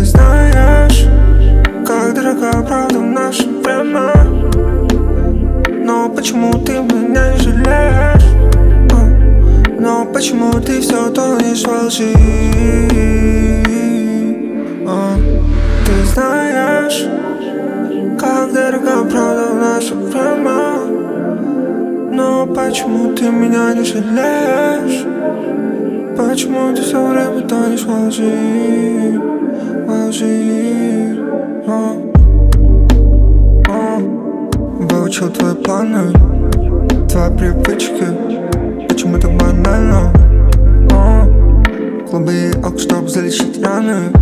Ты знаешь, как дорога правда в наше время. Но почему ты меня не жалеешь? Но почему ты все тонешь во лжи? Ты знаешь, как дорога правда в наше время. Но почему ты меня не жалеешь? Почему ты все время тонешь во лжи? Во лжи. Выучил твои планы, твои привычки. Почему так банально? Клубы и алк, чтоб залечить раны.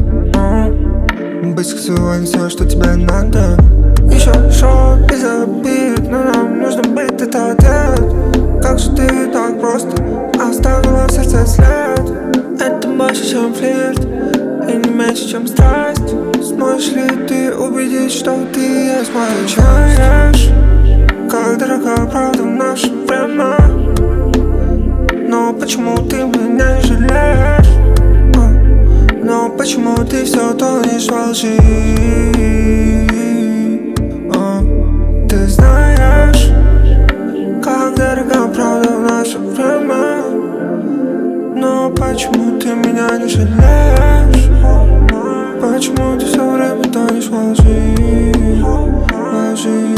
Быть сексуальным, все, что тебе надо. Еще шоу без обид, но нам нужно быть тет-а-тет. Как же ты так просто оставила в сердце след? Это больше, чем флирт, и не меньше, чем страсть. Сможешь ли ты убедить, что ты есть моя часть? Знаешь, как дорога правда в наше время. Но почему ты меня не жалеешь? Но почему ты все тонешь во лжи? Ты знаешь, как дорога правда в наше время. Но почему ты меня не жалеешь? Почему ты все время тонешь во лжи? Во лжи.